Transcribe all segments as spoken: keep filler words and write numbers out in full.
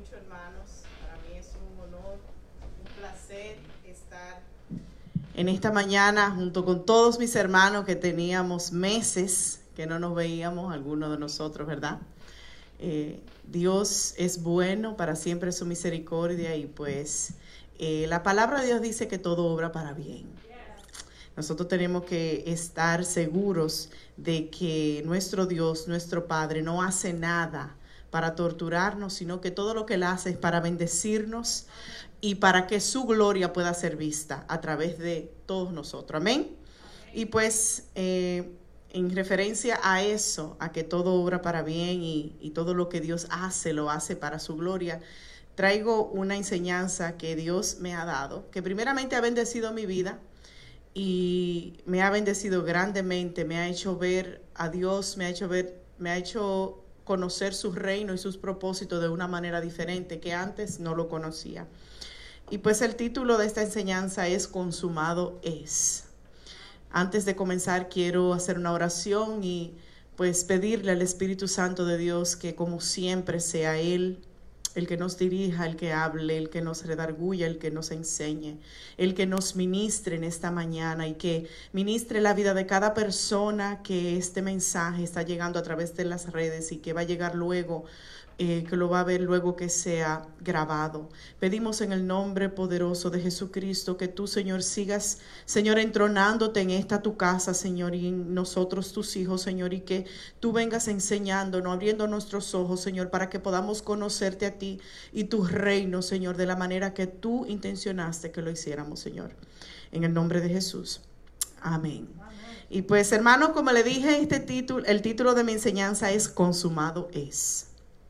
mucho, hermanos. Para mí es un honor, un placer estar en esta mañana junto con todos mis hermanos que teníamos meses que no nos veíamos, algunos de nosotros, ¿verdad? Eh, Dios es bueno, para siempre su misericordia, y pues eh, la palabra de Dios dice que todo obra para bien. Nosotros tenemos que estar seguros de que nuestro Dios, nuestro Padre, no hace nada para torturarnos, sino que todo lo que Él hace es para bendecirnos y para que su gloria pueda ser vista a través de todos nosotros. Amén. Y pues eh, en referencia a eso, a que todo obra para bien y, y todo lo que Dios hace, lo hace para su gloria, traigo una enseñanza que Dios me ha dado, que primeramente ha bendecido mi vida y me ha bendecido grandemente, me ha hecho ver a Dios, me ha hecho ver, me ha hecho conocer su reino y sus propósitos de una manera diferente que antes no lo conocía. Y pues el título de esta enseñanza es Consumado es. Antes de comenzar quiero hacer una oración y pues pedirle al Espíritu Santo de Dios que como siempre sea Él el que nos dirija, el que hable, el que nos redarguya, el que nos enseñe, el que nos ministre en esta mañana y que ministre la vida de cada persona que este mensaje está llegando a través de las redes y que va a llegar luego, eh, que lo va a ver luego que sea grabado. Pedimos en el nombre poderoso de Jesucristo que tú, Señor, sigas, Señor, entronándote en esta tu casa, Señor, y en nosotros tus hijos, Señor, y que tú vengas enseñándonos, abriendo nuestros ojos, Señor, para que podamos conocerte a ti y tu reino, Señor, de la manera que tú intencionaste que lo hiciéramos, Señor. En el nombre de Jesús. Amén. Amén. Y pues, hermano, como le dije, este título, el título de mi enseñanza es Consumado es.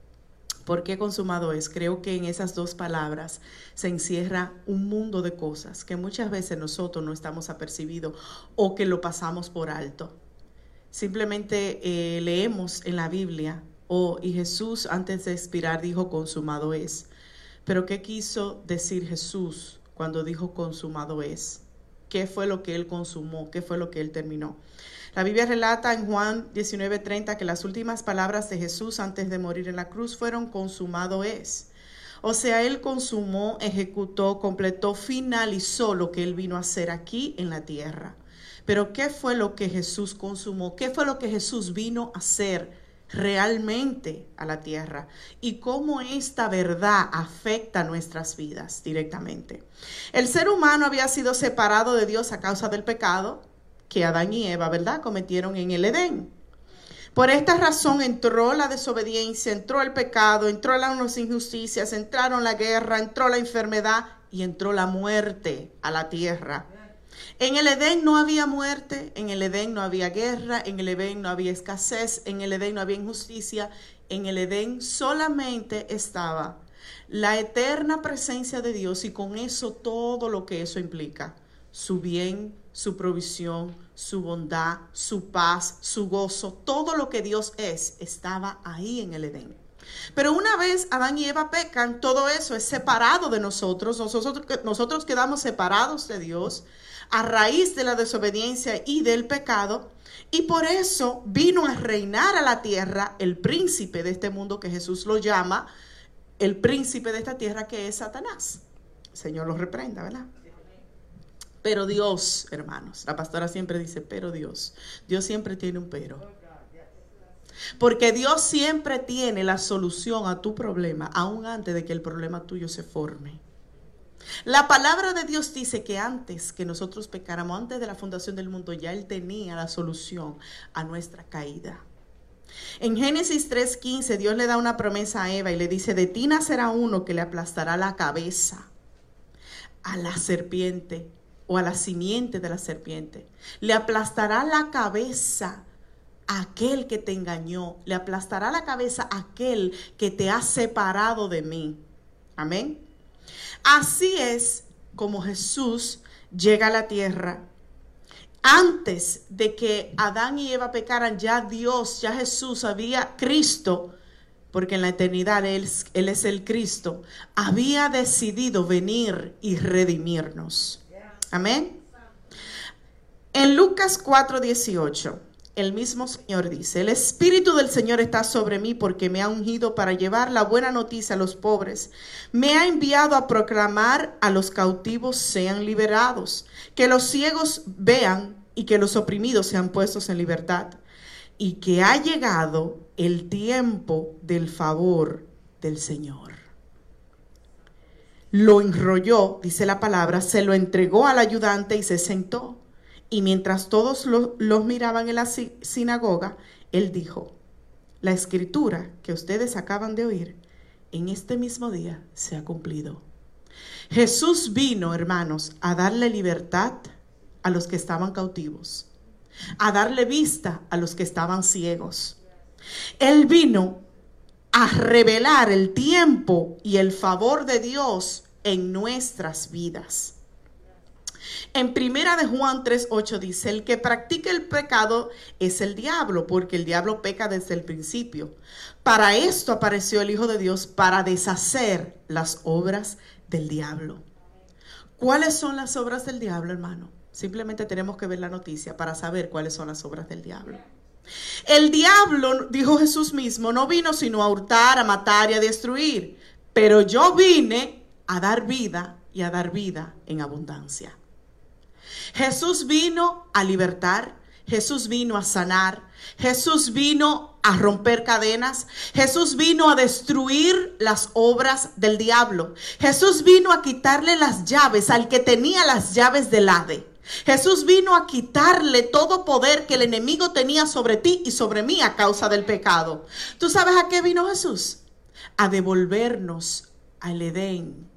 ¿Por qué consumado es? Creo que en esas dos palabras se encierra un mundo de cosas que muchas veces nosotros no estamos apercibidos o que lo pasamos por alto. Simplemente eh, leemos en la Biblia, oh, y Jesús antes de expirar dijo consumado es. Pero ¿qué quiso decir Jesús cuando dijo consumado es? ¿Qué fue lo que Él consumó? ¿Qué fue lo que Él terminó? La Biblia relata en Juan diecinueve treinta que las últimas palabras de Jesús antes de morir en la cruz fueron consumado es. O sea, Él consumó, ejecutó, completó, finalizó lo que Él vino a hacer aquí en la tierra. Pero ¿qué fue lo que Jesús consumó? ¿Qué fue lo que Jesús vino a hacer realmente a la tierra? Y cómo esta verdad afecta nuestras vidas directamente. El ser humano había sido separado de Dios a causa del pecado que Adán y Eva, ¿verdad?, cometieron en el Edén. Por esta razón entró la desobediencia, entró el pecado, entró las injusticias, entraron la guerra, entró la enfermedad y entró la muerte a la tierra. En el Edén no había muerte, en el Edén no había guerra, en el Edén no había escasez, en el Edén no había injusticia, en el Edén solamente estaba la eterna presencia de Dios y con eso todo lo que eso implica, su bien, su provisión, su bondad, su paz, su gozo, todo lo que Dios es, estaba ahí en el Edén. Pero una vez Adán y Eva pecan, todo eso es separado de nosotros, nosotros, nosotros quedamos separados de Dios a raíz de la desobediencia y del pecado, y por eso vino a reinar a la tierra el príncipe de este mundo que Jesús lo llama, el príncipe de esta tierra que es Satanás. El Señor lo reprenda, ¿verdad? Pero Dios, hermanos, la pastora siempre dice, pero Dios, Dios siempre tiene un pero. Porque Dios siempre tiene la solución a tu problema, aún antes de que el problema tuyo se forme. La palabra de Dios dice que antes que nosotros pecáramos, antes de la fundación del mundo, ya Él tenía la solución a nuestra caída. En Génesis tres quince, Dios le da una promesa a Eva y le dice, de ti nacerá uno que le aplastará la cabeza a la serpiente, o a la simiente de la serpiente. Le aplastará la cabeza a aquel que te engañó. Le aplastará la cabeza a aquel que te ha separado de mí. Amén. Así es como Jesús llega a la tierra. Antes de que Adán y Eva pecaran, ya Dios, ya Jesús, había Cristo, porque en la eternidad Él, Él es el Cristo, había decidido venir y redimirnos. Amén. En Lucas cuatro dieciocho, el mismo Señor dice: el Espíritu del Señor está sobre mí porque me ha ungido para llevar la buena noticia a los pobres. Me ha enviado a proclamar a los cautivos sean liberados, que los ciegos vean y que los oprimidos sean puestos en libertad. Y que ha llegado el tiempo del favor del Señor. Lo enrolló, dice la palabra, se lo entregó al ayudante y se sentó. Y mientras todos los, los miraban en la sinagoga, él dijo: la escritura que ustedes acaban de oír, en este mismo día se ha cumplido. Jesús vino, hermanos, a darle libertad a los que estaban cautivos, a darle vista a los que estaban ciegos. Él vino a revelar el tiempo y el favor de Dios en nuestras vidas. En primera de Juan tres ocho dice: el que practica el pecado es el diablo, porque el diablo peca desde el principio. Para esto apareció el Hijo de Dios, para deshacer las obras del diablo. ¿Cuáles son las obras del diablo, hermano? Simplemente tenemos que ver la noticia para saber cuáles son las obras del diablo. El diablo, dijo Jesús mismo, no vino sino a hurtar, a matar y a destruir. Pero yo vine a dar vida y a dar vida en abundancia. Jesús vino a libertar, Jesús vino a sanar, Jesús vino a romper cadenas, Jesús vino a destruir las obras del diablo. Jesús vino a quitarle las llaves al que tenía las llaves del Hades. Jesús vino a quitarle todo poder que el enemigo tenía sobre ti y sobre mí a causa del pecado. ¿Tú sabes a qué vino Jesús? A devolvernos al Edén.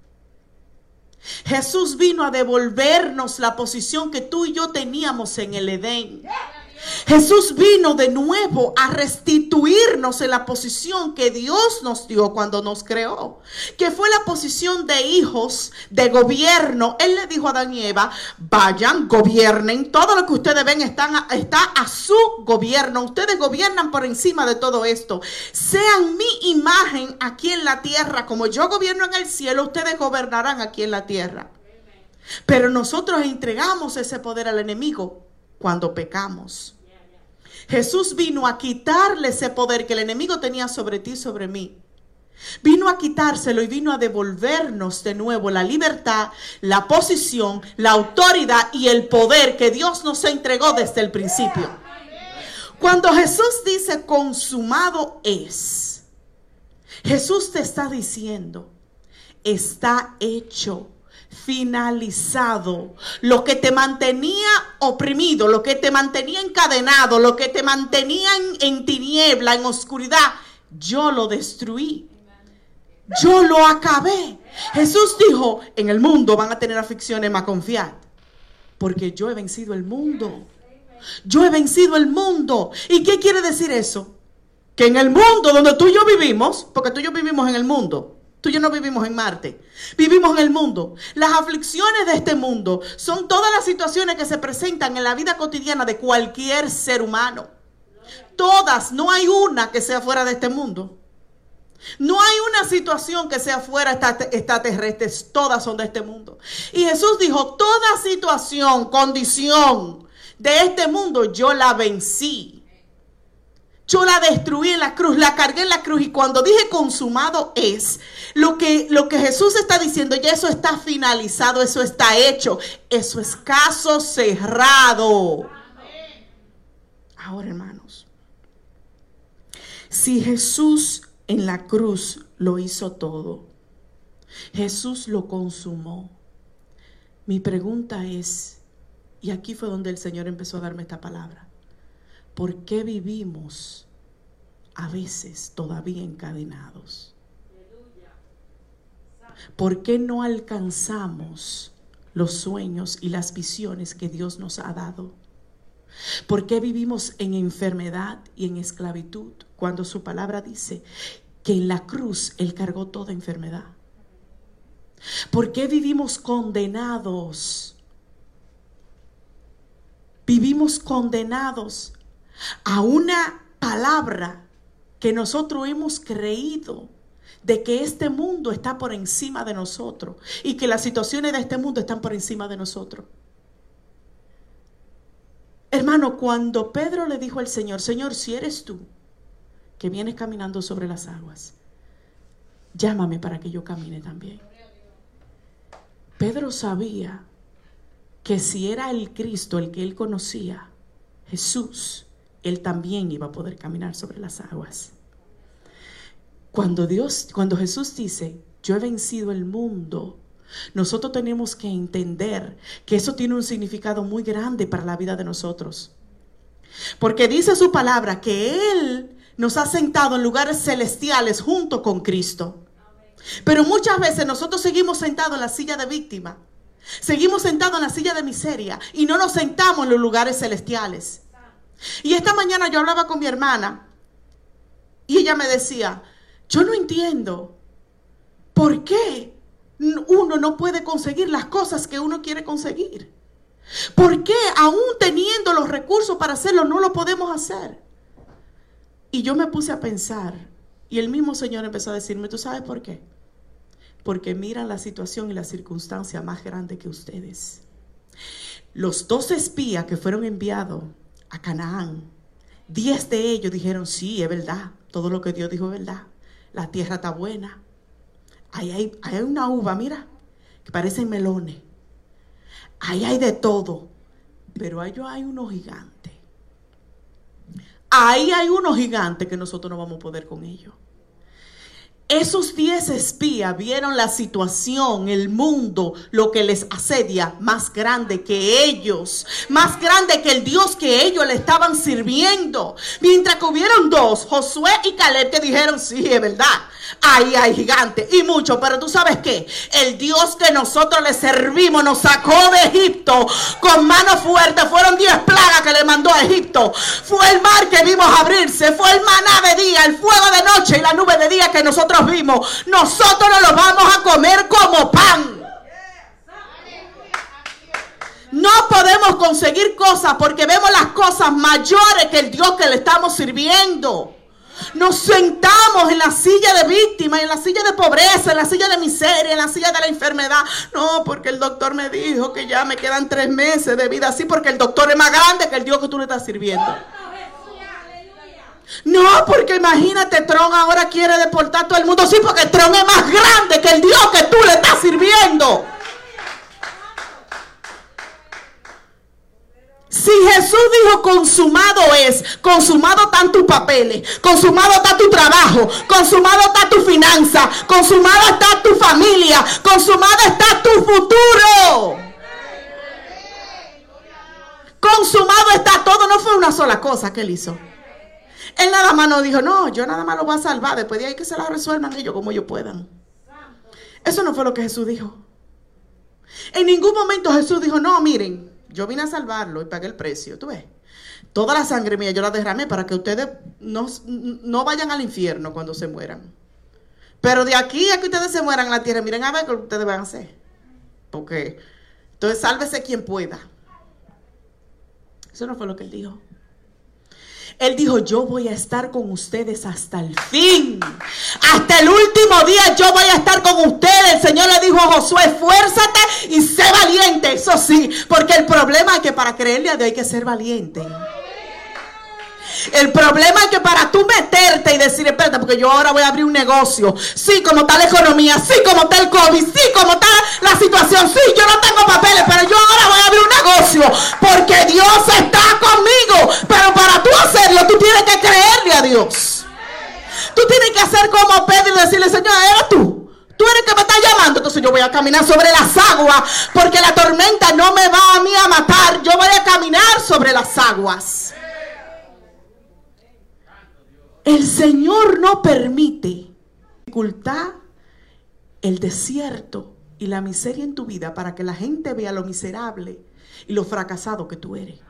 Jesús vino a devolvernos la posición que tú y yo teníamos en el Edén. Jesús vino de nuevo a restituirnos en la posición que Dios nos dio cuando nos creó, que fue la posición de hijos de gobierno. Él le dijo a Adán y Eva: vayan, gobiernen, todo lo que ustedes ven están a, está a su gobierno, ustedes gobiernan por encima de todo esto, sean mi imagen aquí en la tierra, como yo gobierno en el cielo, ustedes gobernarán aquí en la tierra. Pero nosotros entregamos ese poder al enemigo cuando pecamos. Jesús vino a quitarle ese poder que el enemigo tenía sobre ti y sobre mí. Vino a quitárselo y vino a devolvernos de nuevo la libertad, la posición, la autoridad y el poder que Dios nos entregó desde el principio. Cuando Jesús dice consumado es, Jesús te está diciendo: está hecho, finalizado. Lo que te mantenía oprimido, lo que te mantenía encadenado, lo que te mantenía en, en tiniebla, en oscuridad, yo lo destruí, yo lo acabé. Jesús dijo: en el mundo van a tener aflicciones, mas confiad, porque yo he vencido el mundo. Yo he vencido el mundo. ¿Y qué quiere decir eso? Que en el mundo donde tú y yo vivimos, porque tú y yo vivimos en el mundo, tú y yo no vivimos en Marte, vivimos en el mundo. Las aflicciones de este mundo son todas las situaciones que se presentan en la vida cotidiana de cualquier ser humano. Todas, no hay una que sea fuera de este mundo. No hay una situación que sea fuera extraterrestre, todas son de este mundo. Y Jesús dijo: toda situación, condición de este mundo yo la vencí. Yo la destruí en la cruz, la cargué en la cruz. Y cuando dije consumado es, lo que, lo que Jesús está diciendo, ya eso está finalizado, eso está hecho. Eso es caso cerrado. Ahora, hermanos, si Jesús en la cruz lo hizo todo, Jesús lo consumó, mi pregunta es, y aquí fue donde el Señor empezó a darme esta palabra: ¿por qué vivimos a veces todavía encadenados? ¿Por qué no alcanzamos los sueños y las visiones que Dios nos ha dado? ¿Por qué vivimos en enfermedad y en esclavitud cuando su palabra dice que en la cruz Él cargó toda enfermedad? ¿Por qué vivimos condenados? Vivimos condenados a una palabra que nosotros hemos creído, de que este mundo está por encima de nosotros y que las situaciones de este mundo están por encima de nosotros. Hermano, cuando Pedro le dijo al Señor, Señor, si eres tú que vienes caminando sobre las aguas, llámame para que yo camine también. Pedro sabía que si era el Cristo el que él conocía, Jesús, él también iba a poder caminar sobre las aguas. Cuando Dios, cuando Jesús dice, yo he vencido el mundo, nosotros tenemos que entender que eso tiene un significado muy grande para la vida de nosotros. Porque dice su palabra que Él nos ha sentado en lugares celestiales junto con Cristo. Pero muchas veces nosotros seguimos sentados en la silla de víctima. Seguimos sentados en la silla de miseria y no nos sentamos en los lugares celestiales. Y esta mañana yo hablaba con mi hermana y ella me decía, yo no entiendo por qué uno no puede conseguir las cosas que uno quiere conseguir. ¿Por qué aún teniendo los recursos para hacerlo no lo podemos hacer? Y yo me puse a pensar y el mismo Señor empezó a decirme, ¿tú sabes por qué? Porque miran la situación y la circunstancia más grande que ustedes. Los dos espías que fueron enviados a Canaán, diez de ellos dijeron, sí, es verdad, todo lo que Dios dijo es verdad. La tierra está buena. Ahí hay, hay una uva, mira, que parecen melones. Ahí hay de todo. Pero ahí hay unos gigantes. Ahí hay unos gigantes que nosotros no vamos a poder con ellos. Esos diez espías vieron la situación, el mundo, lo que les asedia, más grande que ellos, más grande que el Dios que ellos le estaban sirviendo. Mientras que hubieron dos, Josué y Caleb, que dijeron, sí, es verdad, ahí hay gigantes y mucho, pero tú sabes qué, el Dios que nosotros le servimos nos sacó de Egipto con mano fuerte. Fueron diez plagas que le mandó a Egipto. Fue el mar que vimos abrirse, fue el maná de día, el fuego de noche y la nube de día que nosotros vimos. Nosotros no lo vamos a comer como pan. No podemos conseguir cosas porque vemos las cosas mayores que el Dios que le estamos sirviendo. Nos sentamos en la silla de víctima, en la silla de pobreza, en la silla de miseria, en la silla de la enfermedad. No, porque el doctor me dijo que ya me quedan tres meses de vida así, porque el doctor es más grande que el Dios que tú le estás sirviendo. No, porque imagínate, Trump ahora quiere deportar a todo el mundo. Sí, porque Trump es más grande que el Dios que tú le estás sirviendo. Si Jesús dijo consumado es, consumado están tus papeles, consumado está tu trabajo, consumado está tu finanza, consumado está tu familia, consumado está tu futuro. Consumado está todo, no fue una sola cosa que él hizo. Él nada más no dijo, no, yo nada más lo voy a salvar, después de ahí que se la resuelvan ellos como ellos puedan. Eso no fue lo que Jesús dijo. En ningún momento Jesús dijo, no, miren, yo vine a salvarlo y pagué el precio, ¿tú ves? Toda la sangre mía yo la derramé para que ustedes no, no vayan al infierno cuando se mueran. Pero de aquí a que ustedes se mueran en la tierra, miren a ver qué ustedes van a hacer. Porque, entonces sálvese quien pueda. Eso no fue lo que él dijo. Él dijo, yo voy a estar con ustedes hasta el fin. Hasta el último día yo voy a estar con ustedes. El Señor le dijo a Josué, esfuérzate y sé valiente. Eso sí, porque el problema es que para creerle a Dios hay que ser valiente. El problema es que para tú meterte y decir, espérate, porque yo ahora voy a abrir un negocio. Sí, como está la economía, sí, como está el COVID, sí, como está la situación. Sí, yo no tengo papeles, pero yo ahora voy a abrir un negocio porque Dios está conmigo. Pero para tú hacerlo, tú tienes que creerle a Dios. Tú tienes que hacer como Pedro y decirle, Señor, ¿eres tú? Tú eres el que me estás llamando. Entonces yo voy a caminar sobre las aguas, porque la tormenta no me va a mí a matar. Yo voy a caminar sobre las aguas. El Señor no permite dificultad, el desierto y la miseria en tu vida para que la gente vea lo miserable y lo fracasado que tú eres.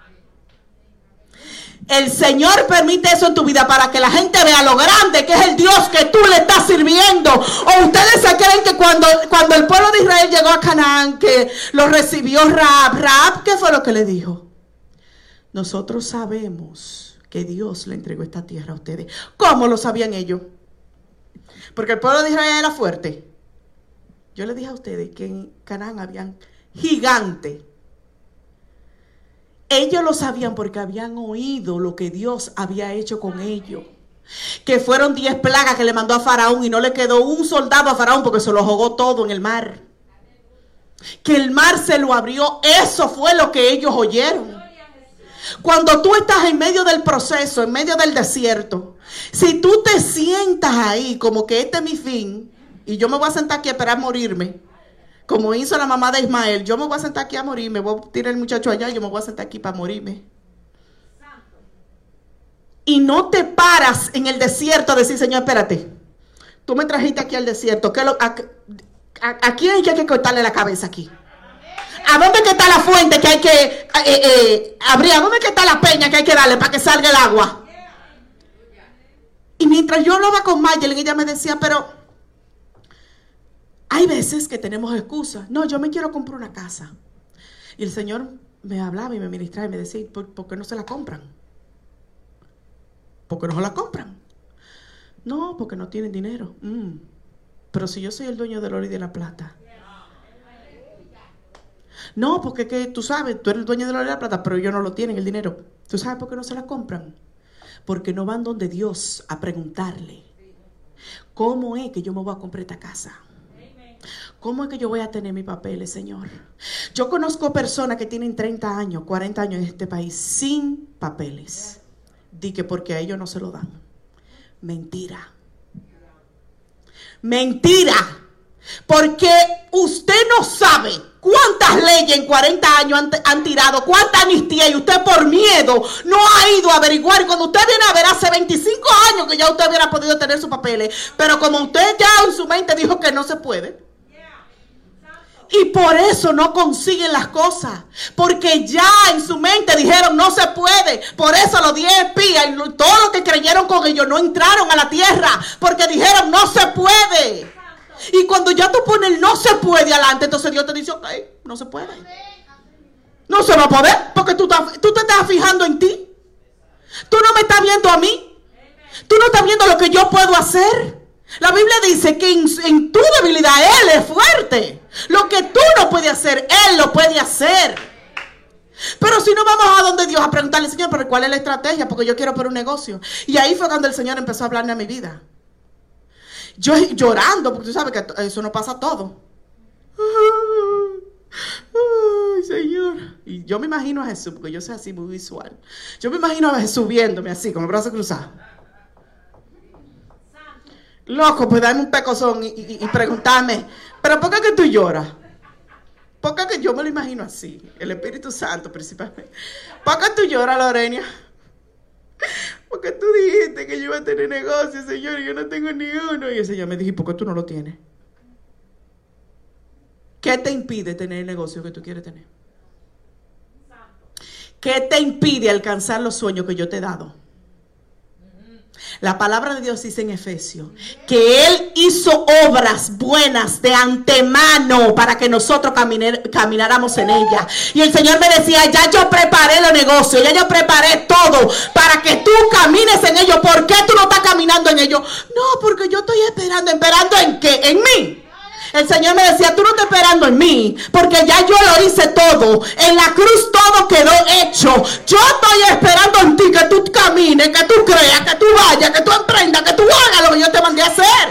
El Señor permite eso en tu vida para que la gente vea lo grande que es el Dios que tú le estás sirviendo. O ustedes se creen que cuando, cuando el pueblo de Israel llegó a Canaán, que lo recibió Rahab, Rahab, ¿qué fue lo que le dijo? Nosotros sabemos que Dios le entregó esta tierra a ustedes. ¿Cómo lo sabían ellos? Porque el pueblo de Israel era fuerte. Yo les dije a ustedes que en Canaán habían gigantes. Ellos lo sabían porque habían oído lo que Dios había hecho con ellos. Que fueron diez plagas que le mandó a Faraón y no le quedó un soldado a Faraón porque se lo ahogó todo en el mar. Que el mar se lo abrió. Eso fue lo que ellos oyeron. Cuando tú estás en medio del proceso, en medio del desierto, si tú te sientas ahí como que este es mi fin y yo me voy a sentar aquí a esperar morirme, como hizo la mamá de Ismael, yo me voy a sentar aquí a morirme, voy a tirar el muchacho allá y yo me voy a sentar aquí para morirme. Y no te paras en el desierto a decir, Señor, espérate, tú me trajiste aquí al desierto, ¿qué lo, a, a, ¿a quién hay que cortarle la cabeza aquí? ¿A dónde que está la fuente que hay que eh, eh, abrir? ¿A dónde que está la peña que hay que darle para que salga el agua? Y mientras yo hablaba con Mayel, ella me decía, pero hay veces que tenemos excusas. No, yo me quiero comprar una casa. Y el Señor me hablaba y me ministraba y me decía, ¿por, ¿por qué no se la compran? ¿Por qué no se la compran? No, porque no tienen dinero. Mm. Pero si yo soy el dueño del oro y de la plata. No, porque que tú sabes, tú eres el dueño de la oro y la plata, pero ellos no lo tienen, el dinero. ¿Tú sabes por qué no se la compran? Porque no van donde Dios a preguntarle, ¿cómo es que yo me voy a comprar esta casa? ¿Cómo es que yo voy a tener mis papeles, Señor? Yo conozco personas que tienen treinta años, cuarenta años en este país sin papeles. Di que porque a ellos no se lo dan. Mentira. Mentira. Porque usted no sabe cuántas leyes en cuarenta años han, han tirado, cuánta amnistía, y usted por miedo no ha ido a averiguar. Cuando usted viene a ver hace veinticinco años que ya usted hubiera podido tener sus papeles, pero como usted ya en su mente dijo que no se puede, y por eso no consiguen las cosas, porque ya en su mente dijeron no se puede. Por eso los diez espías y todos los que creyeron con ellos no entraron a la tierra, porque dijeron no se puede. Y cuando ya tú pones el no se puede adelante, entonces Dios te dice, ok, no se puede. No se va a poder, porque tú, tú te estás fijando en ti. Tú no me estás viendo a mí. Tú no estás viendo lo que yo puedo hacer. La Biblia dice que en, en tu debilidad Él es fuerte. Lo que tú no puedes hacer, Él lo puede hacer. Pero si no vamos a donde Dios a preguntarle, Señor, pero ¿cuál es la estrategia? Porque yo quiero poner un negocio. Y ahí fue cuando el Señor empezó a hablarme a mi vida. Yo llorando, porque tú sabes que eso no pasa todo. Ay, Señor. Y yo me imagino a Jesús, porque yo soy así muy visual. Yo me imagino a Jesús viéndome así, con el brazo cruzado. Loco, pues darme un pecozón y, y, y preguntarme, ¿pero por qué que tú lloras? ¿Por qué que yo me lo imagino así? El Espíritu Santo principalmente. ¿Por qué tú lloras, Lorena? Porque tú dijiste que yo iba a tener negocio, Señor, y yo no tengo ni uno. Y el Señor me dijo, ¿por qué tú no lo tienes? ¿Qué te impide tener el negocio que tú quieres tener? ¿Qué te impide alcanzar los sueños que yo te he dado? La palabra de Dios dice en Efesios que Él hizo obras buenas de antemano para que nosotros caminar, camináramos en ellas. Y el Señor me decía, ya yo preparé los negocios, ya yo preparé todo para que tú camines en ellos. ¿Por qué tú no estás caminando en ellos? No, porque yo estoy esperando. ¿Esperando en qué? En mí. El Señor me decía, tú no estás esperando en mí, porque ya yo lo hice todo. En la cruz todo quedó hecho. Yo estoy esperando en ti que tú camines, que tú creas, que tú vayas, que tú emprendas, que tú hagas lo que yo te mandé a hacer.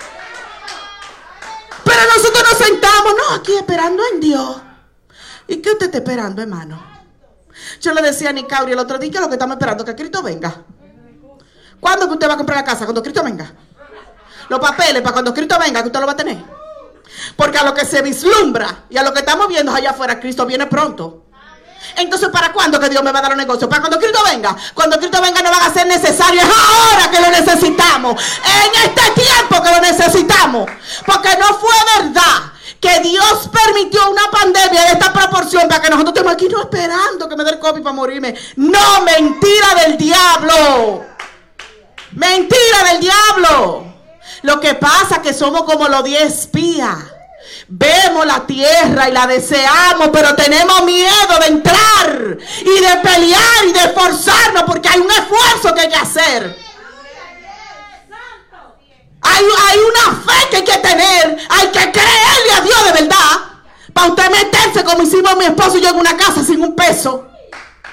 Pero nosotros nos sentamos, no, aquí esperando en Dios. ¿Y qué usted está esperando, hermano? Yo le decía a Nicauri el otro día que lo que estamos esperando es que Cristo venga. ¿Cuándo que usted va a comprar la casa? Cuando Cristo venga. Los papeles para cuando Cristo venga, que usted lo va a tener. Porque a lo que se vislumbra y a lo que estamos viendo allá afuera, Cristo viene pronto. Entonces, ¿para cuándo que Dios me va a dar los negocios? ¿Para cuando Cristo venga? Cuando Cristo venga no van a ser necesarios. Es ahora que lo necesitamos. En este tiempo que lo necesitamos. Porque no fue verdad que Dios permitió una pandemia de esta proporción para que nosotros estemos aquí no esperando que me dé el COVID para morirme. No, mentira del diablo. Mentira del diablo. Lo que pasa es que somos como los diez espías. Vemos la tierra y la deseamos, pero tenemos miedo de entrar y de pelear y de esforzarnos, porque hay un esfuerzo que hay que hacer. Hay, hay una fe que hay que tener. Hay que creerle a Dios de verdad. Para usted meterse como hicimos mi esposo y yo en una casa sin un peso.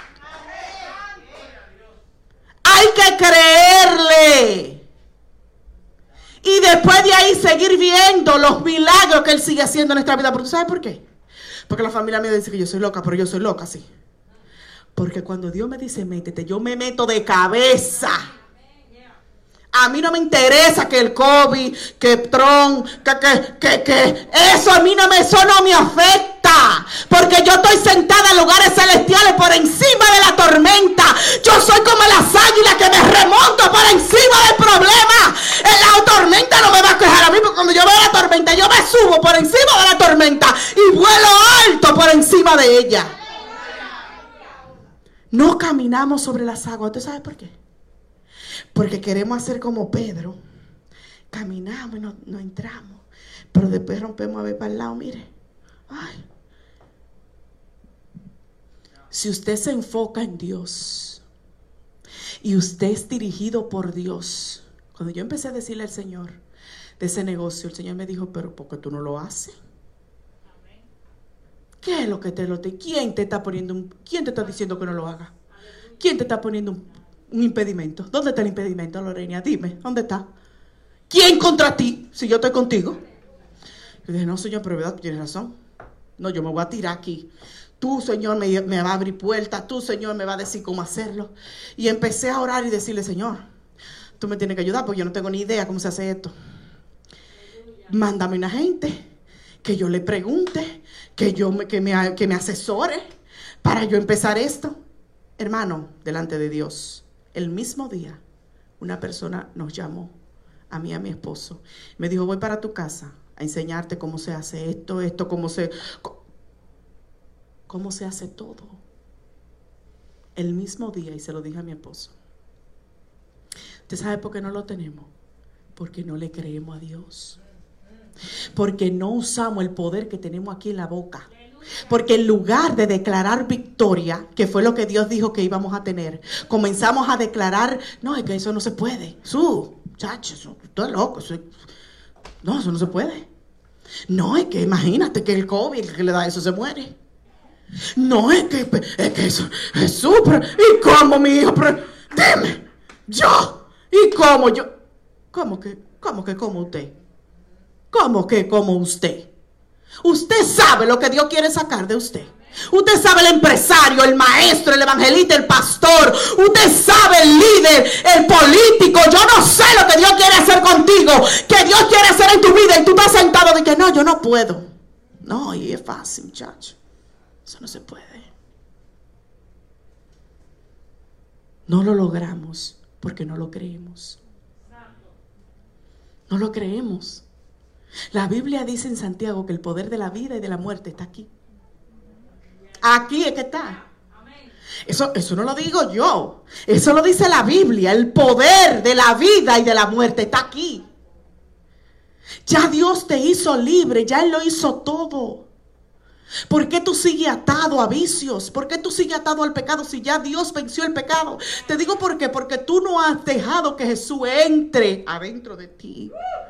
Hay que creerle. Y después de ahí seguir viendo los milagros que Él sigue haciendo en nuestra vida. ¿Pero tú sabes por qué? Porque la familia mía dice que yo soy loca, pero yo soy loca, sí. Porque cuando Dios me dice métete, yo me meto de cabeza. A mí no me interesa que el COVID, que Trump, que, que, que, que, eso a mí no me, eso no me afecta. Porque yo estoy sentada en lugares celestiales por encima de la tormenta. Yo soy como las águilas que me remonto por encima del problema. La tormenta no me va a quejar a mí, porque cuando yo veo la tormenta, yo me subo por encima de la tormenta y vuelo alto por encima de ella. No caminamos sobre las aguas. ¿Tú sabes por qué? Porque queremos hacer como Pedro. Caminamos y no, no entramos. Pero después rompemos a ver para el lado. Mire. Ay. Si usted se enfoca en Dios y usted es dirigido por Dios. Cuando yo empecé a decirle al Señor de ese negocio, el Señor me dijo, pero ¿por qué tú no lo haces? ¿Qué es lo que te lo te? ¿Quién te está poniendo un, quién te está diciendo que no lo haga? ¿Quién te está poniendo un, un impedimento? ¿Dónde está el impedimento, Lorena? Dime, ¿dónde está? ¿Quién contra ti? Si yo estoy contigo. Yo dije, no, Señor, pero verdad, tienes razón. No, yo me voy a tirar aquí. Tú, Señor, me, me va a abrir puertas. Tú, Señor, me va a decir cómo hacerlo. Y empecé a orar y decirle, Señor, tú me tienes que ayudar porque yo no tengo ni idea cómo se hace esto. Mándame una gente que yo le pregunte, que yo me, que me, que me asesore para yo empezar esto. Hermano, delante de Dios, el mismo día, una persona nos llamó, a mí y a mi esposo. Me dijo, voy para tu casa a enseñarte cómo se hace esto, esto, cómo se, cómo se hace todo. El mismo día, y se lo dije a mi esposo. ¿Usted sabe por qué no lo tenemos? Porque no le creemos a Dios. Porque no usamos el poder que tenemos aquí en la boca. Porque en lugar de declarar victoria, que fue lo que Dios dijo que íbamos a tener, comenzamos a declarar, no, es que eso no se puede. Su, chacho, eso, tú eres loco. Eso, no, eso no se puede. No, es que imagínate que el COVID, el que le da eso se muere. No, es que, es que eso, Jesús, pero, ¿y cómo, mi hijo? Pero, dime, yo, ¿y cómo yo? ¿Cómo que, cómo que, como usted? ¿Cómo que como usted? Usted sabe lo que Dios quiere sacar de usted. Usted sabe el empresario, el maestro, el evangelista, el pastor. Usted sabe el líder, el político. Yo no sé lo que Dios quiere hacer contigo, que Dios quiere hacer en tu vida. Y tú estás sentado de que no, yo no puedo. No, y es fácil, muchacho. Eso no se puede. No lo logramos porque no lo creemos. No lo creemos. La Biblia dice en Santiago que el poder de la vida y de la muerte está aquí. Aquí es que está. Eso, eso no lo digo yo. Eso lo dice la Biblia. El poder de la vida y de la muerte está aquí. Ya Dios te hizo libre. Ya Él lo hizo todo. ¿Por qué tú sigues atado a vicios? ¿Por qué tú sigues atado al pecado si ya Dios venció el pecado? Te digo por qué. Porque tú no has dejado que Jesús entre adentro de ti.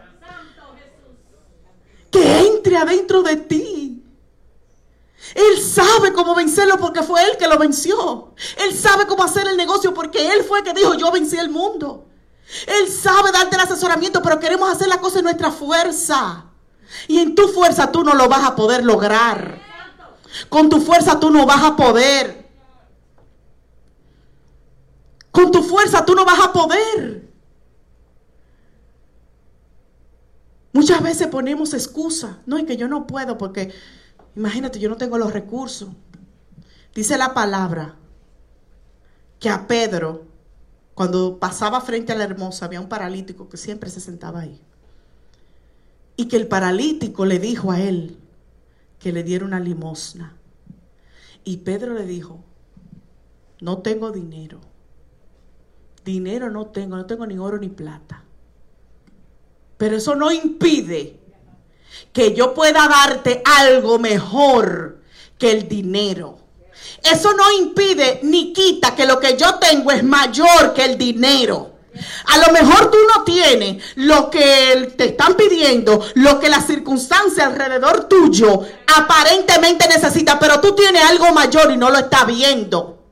Que entre adentro de ti. Él sabe cómo vencerlo porque fue Él que lo venció. Él sabe cómo hacer el negocio porque Él fue que dijo, yo vencí el mundo. Él sabe darte el asesoramiento, pero queremos hacer la cosa en nuestra fuerza. Y en tu fuerza tú no lo vas a poder lograr. Con tu fuerza tú no vas a poder. Con tu fuerza tú no vas a poder. Muchas veces ponemos excusas. No, es que yo no puedo porque, imagínate, yo no tengo los recursos. Dice la palabra que a Pedro, cuando pasaba frente a la hermosa, había un paralítico que siempre se sentaba ahí. Y que el paralítico le dijo a él que le diera una limosna. Y Pedro le dijo, no tengo dinero. Dinero no tengo, no tengo ni oro ni plata. Pero eso no impide que yo pueda darte algo mejor que el dinero. Eso no impide ni quita que lo que yo tengo es mayor que el dinero. A lo mejor tú no tienes lo que te están pidiendo, lo que la circunstancia alrededor tuyo aparentemente necesita, pero tú tienes algo mayor y no lo estás viendo.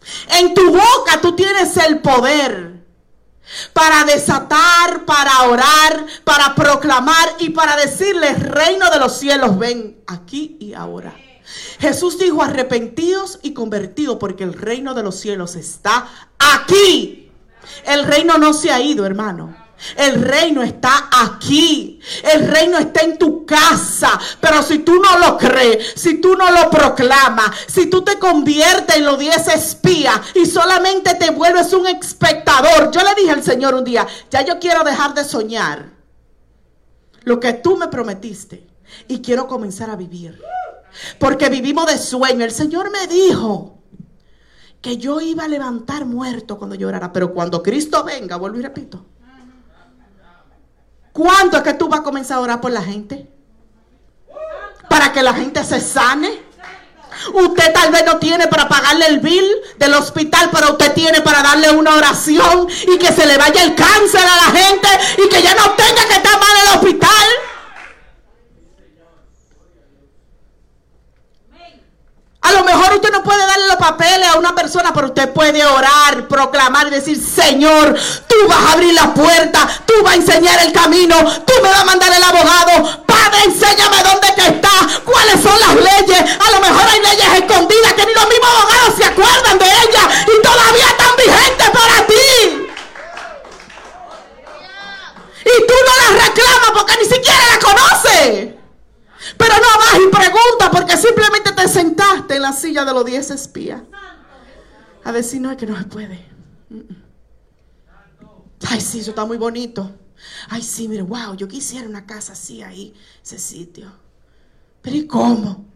En tu boca tú tienes el poder para desatar, para orar, para proclamar y para decirle: reino de los cielos, ven aquí y ahora. Jesús dijo: arrepentíos y convertíos, porque el reino de los cielos está aquí. El reino no se ha ido, hermano. El reino está aquí. El reino está en tu casa. Pero si tú no lo crees, si tú no lo proclamas, si tú te conviertes en los diez espías y solamente te vuelves un espectador. Yo le dije al Señor un día: ya yo quiero dejar de soñar lo que tú me prometiste y quiero comenzar a vivir, porque vivimos de sueño. El Señor me dijo que yo iba a levantar muerto cuando yo orara, pero cuando Cristo venga, vuelvo y repito, ¿cuándo es que tú vas a comenzar a orar por la gente? Para que la gente se sane. Usted tal vez no tiene para pagarle el bill del hospital, pero usted tiene para darle una oración y que se le vaya el cáncer a la gente y que ya no tenga que estar mal en el hospital. A lo mejor usted no puede darle los papeles a una persona, pero usted puede orar, proclamar y decir: Señor, tú vas a abrir la puerta, tú vas a enseñar el camino, tú me vas a mandar el abogado. Padre, enséñame dónde que está, cuáles son las leyes. A lo mejor hay leyes escondidas que ni los mismos abogados se acuerdan de ellas y todavía están vigentes para ti. Y tú no las reclamas porque ni siquiera las conoces. Pero no vas y preguntas porque simplemente te sentaste en la silla de los diez espías a decir: no, es que no se puede. Ay, sí, eso está muy bonito. Ay, sí, mire, wow, yo quisiera una casa así ahí, ese sitio. Pero ¿y cómo?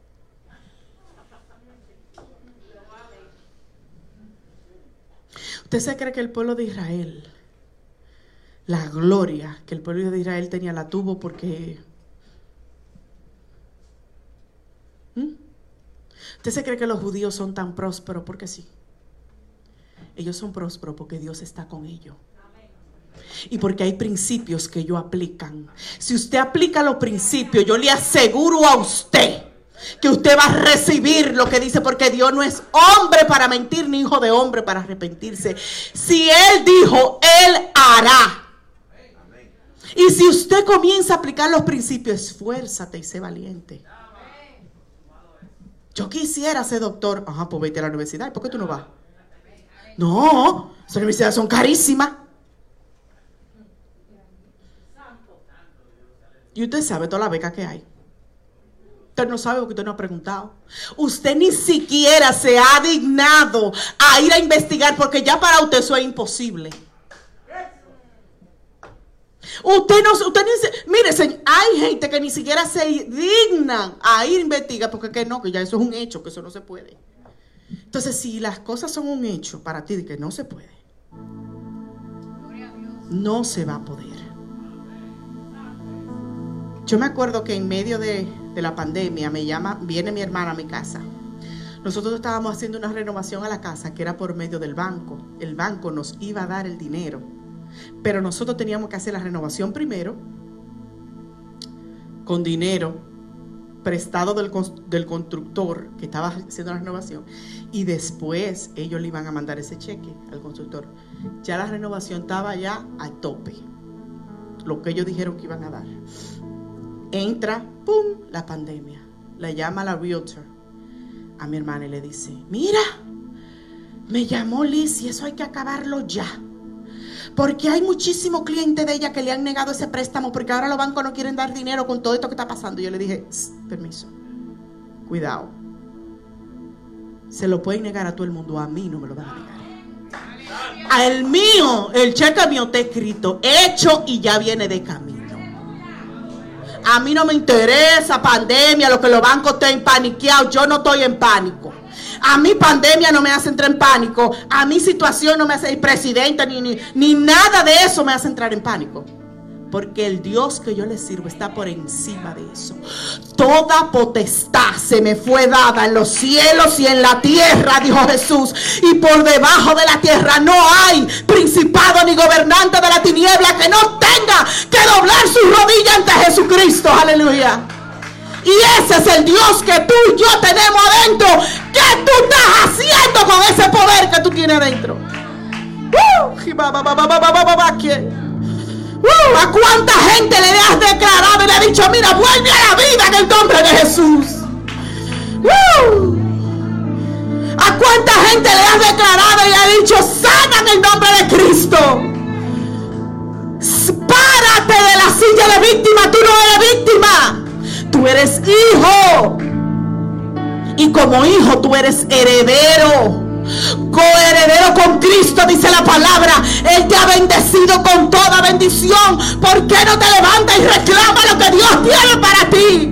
¿Usted se cree que el pueblo de Israel, la gloria que el pueblo de Israel tenía, la tuvo porque... ¿Mm? ¿Usted se cree que los judíos son tan prósperos porque sí? Ellos son prósperos porque Dios está con ellos. Y porque hay principios que ellos aplican. Si usted aplica los principios, yo le aseguro a usted que usted va a recibir lo que dice, porque Dios no es hombre para mentir, ni hijo de hombre para arrepentirse. Si Él dijo, Él hará. Y si usted comienza a aplicar los principios, esfuérzate y sé valiente. Yo quisiera ser doctor. Ajá, pues vete a la universidad. ¿Por qué tú no vas? No, esas universidades son carísimas. Y usted sabe toda la beca que hay. Usted no sabe porque usted no ha preguntado. Usted ni siquiera se ha dignado a ir a investigar, porque ya para usted eso es imposible. Usted no, usted ni se, mire, señor, hay gente que ni siquiera se dignan a ir a investigar, porque que no, que ya eso es un hecho, que eso no se puede. Entonces, si las cosas son un hecho para ti de que no se puede, no se va a poder. Yo me acuerdo que en medio de, de la pandemia me llama, viene mi hermana a mi casa. Nosotros estábamos haciendo una renovación a la casa que era por medio del banco. El banco nos iba a dar el dinero, pero nosotros teníamos que hacer la renovación primero con dinero prestado del, del constructor que estaba haciendo la renovación, y después ellos le iban a mandar ese cheque al constructor. Ya la renovación estaba ya a tope, lo que ellos dijeron que iban a dar. Entra, pum, la pandemia. Le llama a la realtor a mi hermana y le dice: mira, me llamó Liz y eso hay que acabarlo ya, porque hay muchísimos clientes de ella que le han negado ese préstamo, porque ahora los bancos no quieren dar dinero con todo esto que está pasando. Y yo le dije: permiso, cuidado, se lo pueden negar a todo el mundo, a mí no me lo van a negar. A el mío, el cheque mío está escrito, hecho y ya viene de camino. A mí no me interesa pandemia, lo que los bancos estén paniqueados. Yo no estoy en pánico. A mí pandemia no me hace entrar en pánico. A mi situación no me hace, el presidente ni, ni, ni nada de eso me hace entrar en pánico. Porque el Dios que yo le sirvo está por encima de eso. Toda potestad se me fue dada en los cielos y en la tierra, dijo Jesús. Y por debajo de la tierra no hay principado ni gobernante de la tiniebla que no tenga que doblar su rodilla ante Jesucristo. Aleluya. Y ese es el Dios que tú y yo tenemos adentro. ¿Qué tú estás haciendo con ese poder que tú tienes adentro? Uh, ¿A cuánta gente le has declarado y le has dicho, mira, vuelve a la vida en el nombre de Jesús? Uh, ¿A cuánta gente le has declarado y le has dicho, sana en el nombre de Cristo? Párate de la silla de víctima. Tú no eres víctima, tú eres hijo. Y como hijo tú eres heredero, coheredero con Cristo, dice la palabra. Él te ha bendecido con toda bendición. ¿Por qué no te levantas y reclama lo que Dios tiene para ti?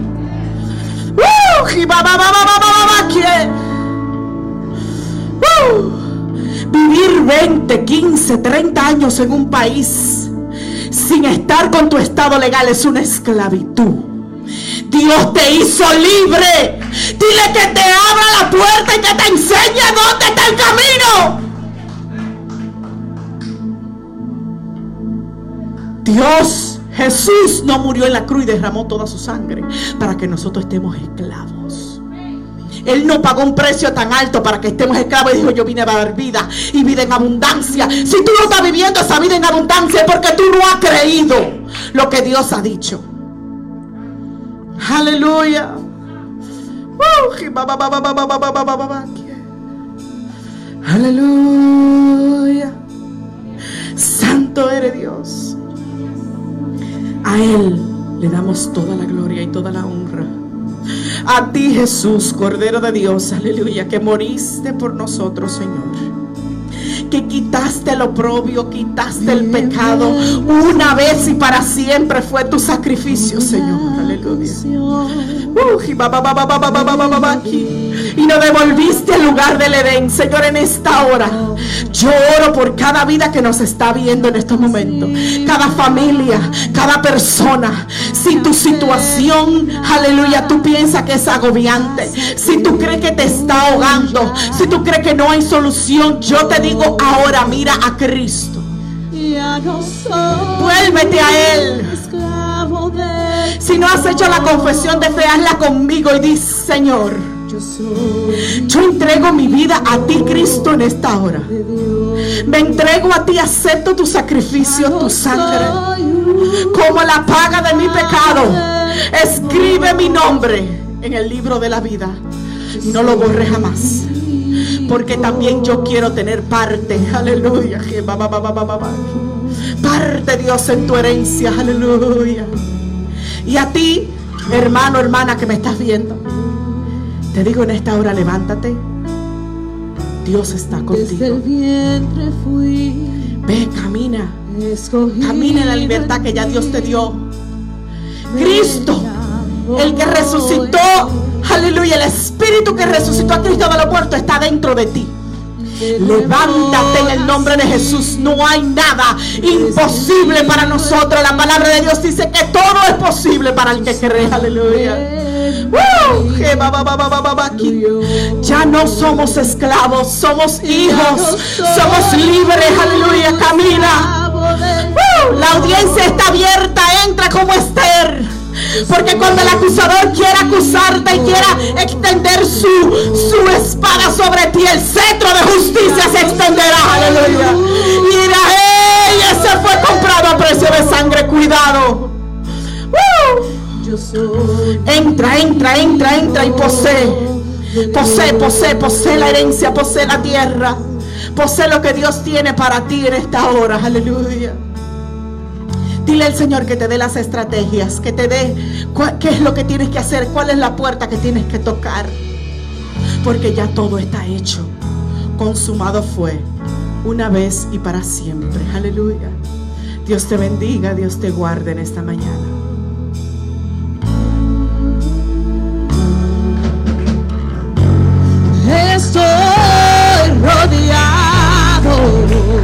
Uh, uh, vivir veinte, quince, treinta años en un país sin estar con tu estado legal es una esclavitud. Dios te hizo libre. Dile que te abra la puerta y que te enseñe dónde está el camino. Dios, Jesús no murió en la cruz y derramó toda su sangre para que nosotros estemos esclavos. Él no pagó un precio tan alto para que estemos esclavos y dijo, yo vine a dar vida y vida en abundancia. Si tú no estás viviendo esa vida en abundancia es porque tú no has creído lo que Dios ha dicho. Aleluya. Aleluya. Santo eres Dios. A Él le damos toda la gloria y toda la honra. A ti, Jesús, Cordero de Dios, aleluya, que moriste por nosotros, Señor, que quitaste el oprobio, quitaste el pecado una vez y para siempre fue tu sacrificio, Señor, aleluya. Uh, y nos devolviste al lugar del Edén, Señor, en esta hora. Yo oro por cada vida que nos está viendo en estos momentos, cada familia, cada persona. Si tu situación, aleluya, tú piensas que es agobiante, si tú crees que te está ahogando, si tú crees que no hay solución, yo te digo ahora, mira a Cristo. Vuélvete a Él. Si no has hecho la confesión de fe, hazla conmigo y di, Señor, yo entrego mi vida a ti, Cristo, en esta hora. Me entrego a ti, acepto tu sacrificio, tu sangre, como la paga de mi pecado. Escribe mi nombre en el libro de la vida y no lo borre jamás, porque también yo quiero tener parte, aleluya, parte, Dios, en tu herencia, aleluya. Y a ti, hermano, hermana que me estás viendo, te digo en esta hora, levántate. Dios está contigo. Ve, camina. Camina en la libertad que ya Dios te dio. Cristo, el que resucitó, aleluya, el Espíritu que resucitó a Cristo de los muertos está dentro de ti. Levántate en el nombre de Jesús. No hay nada imposible para nosotros. La palabra de Dios dice que todo es posible para el que cree. Aleluya. Uh, ya no somos esclavos, somos hijos, somos libres. Aleluya. Camina. Uh, la audiencia está abierta. Entra como Esther. Porque cuando el acusador quiera acusarte y quiera extender su, su espada sobre ti, el cetro de justicia se extenderá, aleluya. Y dirá, ¡hey! Ese fue comprado a precio de sangre, cuidado. ¡Uh! Entra, entra, entra, entra y posee. Posee, posee, posee la herencia, posee la tierra. Posee lo que Dios tiene para ti en esta hora, aleluya. Dile al Señor que te dé las estrategias, que te dé qué es lo que tienes que hacer, cuál es la puerta que tienes que tocar. Porque ya todo está hecho. Consumado fue una vez y para siempre. Aleluya. Dios te bendiga, Dios te guarde en esta mañana. Estoy rodeado